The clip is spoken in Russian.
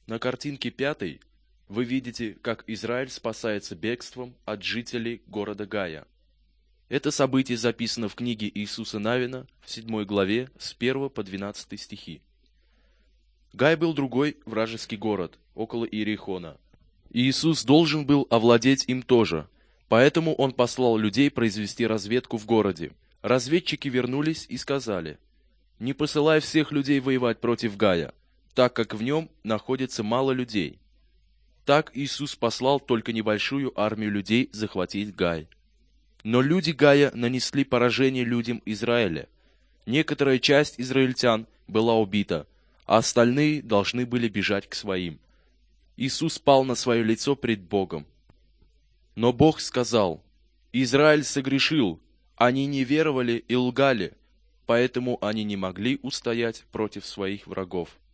На картинке 5 вы видите, как Израиль спасается бегством от жителей города Гая. Это событие записано в книге Иисуса Навина в 7 главе с 1 по 12 стихи. Гай был другой вражеский город, около Иерихона. И Иисус должен был овладеть им тоже, поэтому Он послал людей произвести разведку в городе. Разведчики вернулись и сказали: «Не посылай всех людей воевать против Гая, так как в нем находится мало людей». Так Иисус послал только небольшую армию людей захватить Гай. Но люди Гая нанесли поражение людям Израиля. Некоторая часть израильтян была убита, а остальные должны были бежать к своим. Иисус пал на свое лицо пред Богом. Но Бог сказал: «Израиль согрешил, они не веровали и лгали, поэтому они не могли устоять против своих врагов».